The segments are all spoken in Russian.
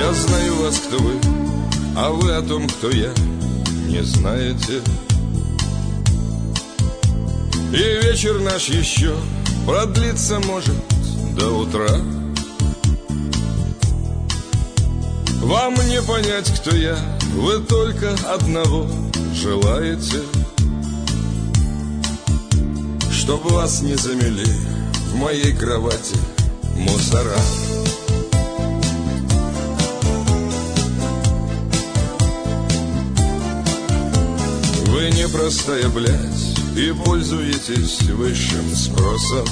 Я знаю вас, кто вы, а вы о том, кто я, не знаете. И вечер наш еще продлиться может до утра. Вам не понять, кто я, вы только одного желаете, чтоб вас не замели в моей кровати мусора. Вы не простая блядь и пользуетесь высшим спросом.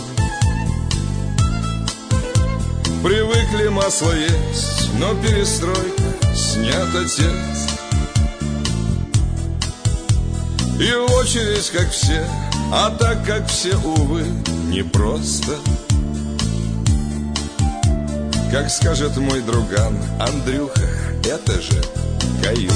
Привыкли масло есть, но перестройка снят отец. И в очередь, как все, а так как все, увы, непросто. Как скажет мой друган Андрюха, это же каюк.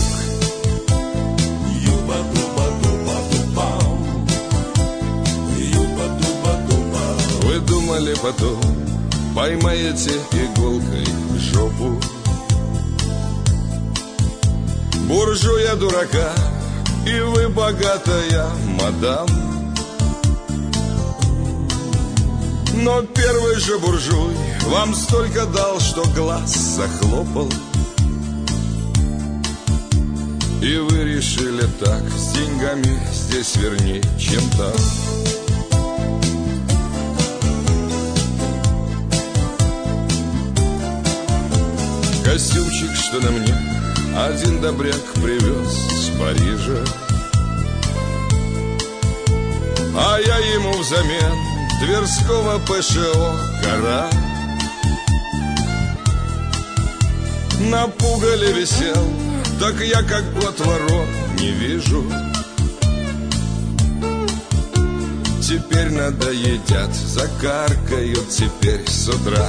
Вы думали потом поймаете иголкой жопу буржуя дурака, и вы богатая мадам. Но первый же буржуй вам столько дал, что глаз захлопал. И вы решили так, с деньгами здесь вернее, чем там. Костюмчик, что на мне один добряк привез с Парижа, а я ему взамен Тверского ПШО кора. На пугале висел, так я как год ворон не вижу. Теперь надоедят, закаркают теперь с утра.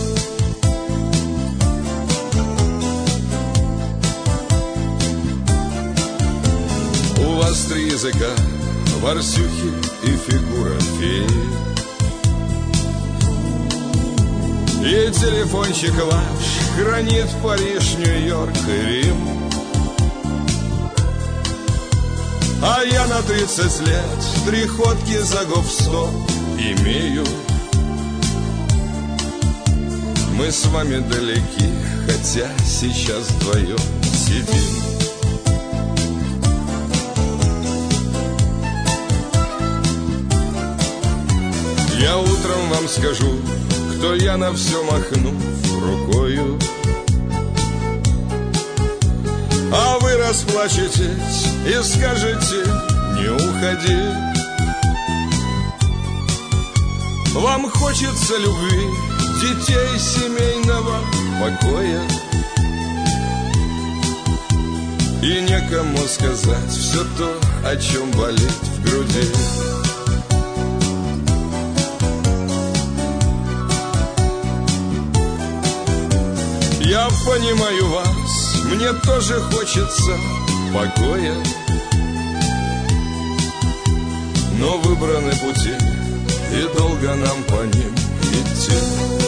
У вас 3 языка, ворсюхи и фигура феи. И телефончик ваш хранит Париж, Нью-Йорк и Рим. А я на 30 лет 3 ходки за гоп-стоп имею. Мы с вами далеки, хотя сейчас вдвоем сидим. Я утром вам скажу, кто я, на все махнув рукою. А вы расплачетесь и скажете: не уходи. Вам хочется любви, детей, семейного покоя, и некому сказать все то, о чем болит в груди. Я понимаю вас, мне тоже хочется покоя, но выбраны пути, и долго нам по ним идти.